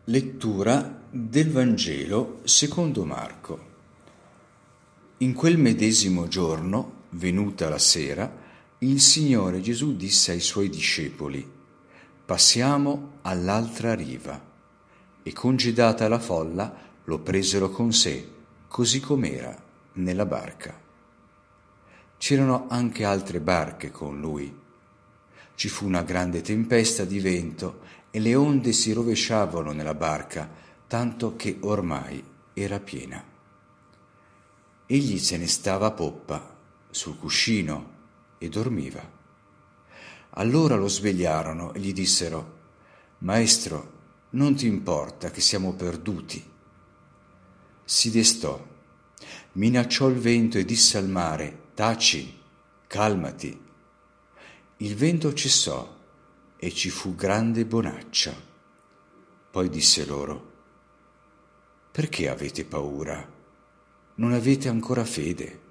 Lettura del Vangelo secondo Marco. In quel medesimo giorno, venuta la sera, il Signore Gesù disse ai Suoi discepoli: «Passiamo all'altra riva». E congedata la folla, lo presero con sé, così com'era, nella barca. C'erano anche altre barche con lui. Ci fu una grande tempesta di vento e le onde si rovesciavano nella barca, tanto che ormai era piena. Egli se ne stava a poppa, sul cuscino, e dormiva. Allora lo svegliarono e gli dissero: «Maestro, non ti importa che siamo perduti?» Si destò, minacciò il vento e disse al mare: «Taci, calmati». Il vento cessò e ci fu grande bonaccia. Poi disse loro: «Perché avete paura? Non avete ancora fede?»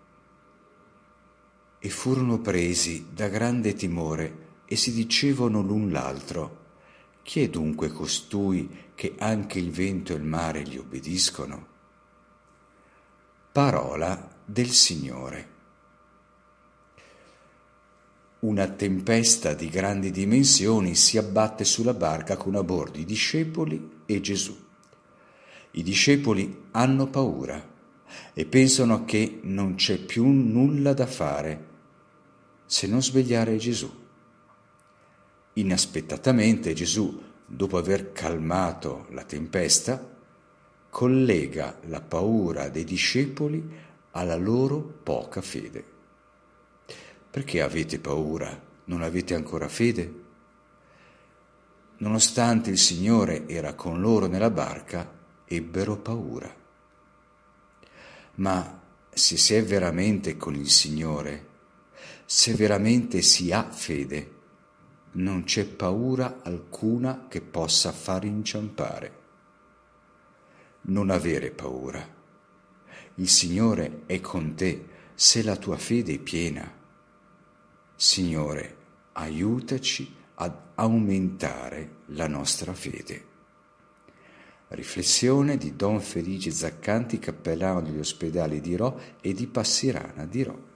E furono presi da grande timore e si dicevano l'un l'altro: «Chi è dunque costui che anche il vento e il mare gli obbediscono?» Parola del Signore. Una tempesta di grandi dimensioni si abbatte sulla barca con a bordo i discepoli e Gesù. I discepoli hanno paura e pensano che non c'è più nulla da fare se non svegliare Gesù. Inaspettatamente Gesù, dopo aver calmato la tempesta, collega la paura dei discepoli alla loro poca fede. Perché avete paura? Non avete ancora fede? Nonostante il Signore era con loro nella barca, ebbero paura. Ma se si è veramente con il Signore, se veramente si ha fede, non c'è paura alcuna che possa far inciampare. Non avere paura. Il Signore è con te se la tua fede è piena. Signore, aiutaci ad aumentare la nostra fede. Riflessione di Don Felice Zaccanti, cappellano degli ospedali di Rho e di Passirana di Rho.